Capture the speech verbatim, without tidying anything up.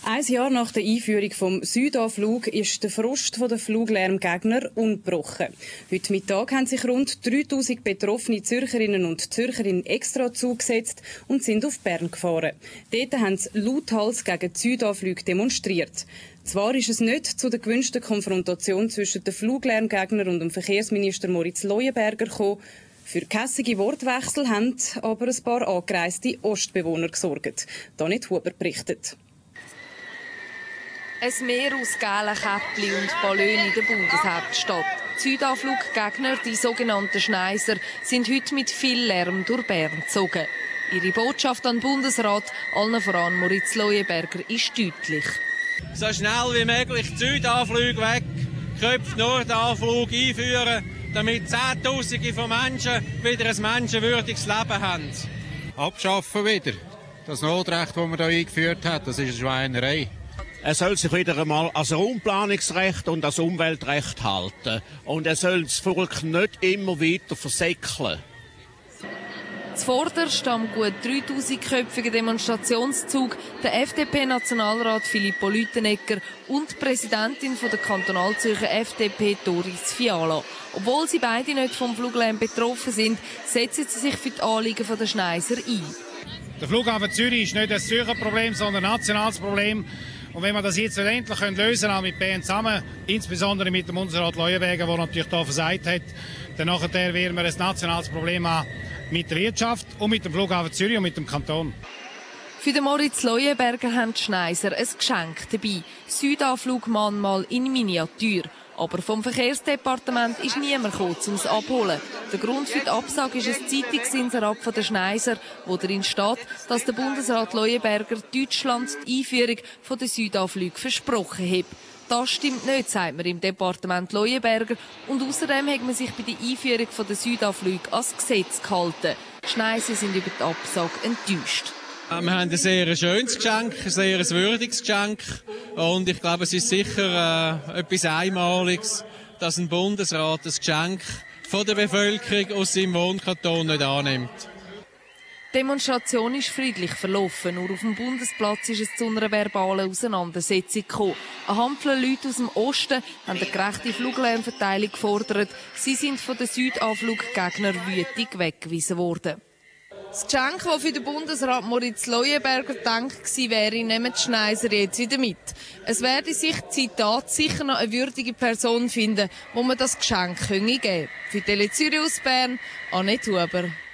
Ein Jahr nach der Einführung vom Südaflug ist der Frust der Fluglärmgegner ungebrochen. Heute Mittag haben sich rund dreitausend betroffene Zürcherinnen und Zürcher extra zugesetzt und sind auf Bern gefahren. Dort haben sie lauthals gegen die Südaflüge demonstriert. Zwar ist es nicht zu der gewünschten Konfrontation zwischen den Fluglärmgegnern und dem Verkehrsminister Moritz Leuenberger gekommen. Für kässige Wortwechsel haben aber ein paar angereiste Ostbewohner gesorgt. Danit Huber berichtet. Ein Meer aus gelben Käppli und Ballon in der Bundeshauptstadt. Die Südafluggegner, die sogenannten Schneiser, sind heute mit viel Lärm durch Bern gezogen. Ihre Botschaft an den Bundesrat, allen voran Moritz Leuenberger, ist deutlich. So schnell wie möglich die Südaflüge weg, Köpfe Nordanflug einführen, damit Zehntausende von Menschen wieder ein menschenwürdiges Leben haben. Abschaffen wieder. Das Notrecht, das man hier eingeführt hat, das ist eine Schweinerei. Er soll sich wieder einmal als Raumplanungsrecht und als Umweltrecht halten. Und er soll das Volk nicht immer weiter versäckeln. Zuvorderst am gut dreitausendköpfigen Demonstrationszug der F D P-Nationalrat Filippo Lütenegger und die Präsidentin der Kantonalzürcher F D P Doris Fiala. Obwohl sie beide nicht vom Fluglärm betroffen sind, setzen sie sich für die Anliegen der Schneiser ein. Der Flughafen Zürich ist nicht ein Zürcher Problem, sondern ein nationales Problem. Und wenn wir das jetzt endlich lösen können, mit Bern zusammen, insbesondere mit dem Bundesrat Leuenberger, der natürlich da versagt hat, dann nachher werden wir ein nationales Problem haben mit der Wirtschaft und mit dem Flughafen Zürich und mit dem Kanton. Für den Moritz Leuenberger haben die Schneiser ein Geschenk dabei. Südaflugmahnmal in Miniatur. Aber vom Verkehrsdepartement ist niemand gekommen, um es abholen. Der Grund für die Absage ist ein Zeitungsinserat von der Schneiser, wo darin steht, dass der Bundesrat Leuenberger Deutschland die Einführung der Südaflüge versprochen hat. Das stimmt nicht, sagt man im Departement Leuenberger. Und außerdem hat man sich bei der Einführung der Südaflüge ans Gesetz gehalten. Die Schneiser sind über die Absage enttäuscht. Wir haben ein sehr schönes Geschenk, ein sehr würdiges Geschenk. Und ich glaube, es ist sicher äh, etwas Einmaliges, dass ein Bundesrat das Geschenk von der Bevölkerung aus seinem Wohnkanton nicht annimmt. Die Demonstration ist friedlich verlaufen. Nur auf dem Bundesplatz ist es zu einer verbalen Auseinandersetzung gekommen. Eine Handvoll Leute aus dem Osten haben eine gerechte Fluglärmverteilung gefordert. Sie sind von den Südafluggegnern wütig weggewiesen worden. Das Geschenk, das für den Bundesrat Moritz Leuenberger gedacht gewesen wäre, nehmen die Schneiser jetzt wieder mit. Es werde sich, Zitat, sicher noch eine würdige Person finden, wo man das Geschenk geben könnte. Für Tele Zürich aus Bern, Annette Huber.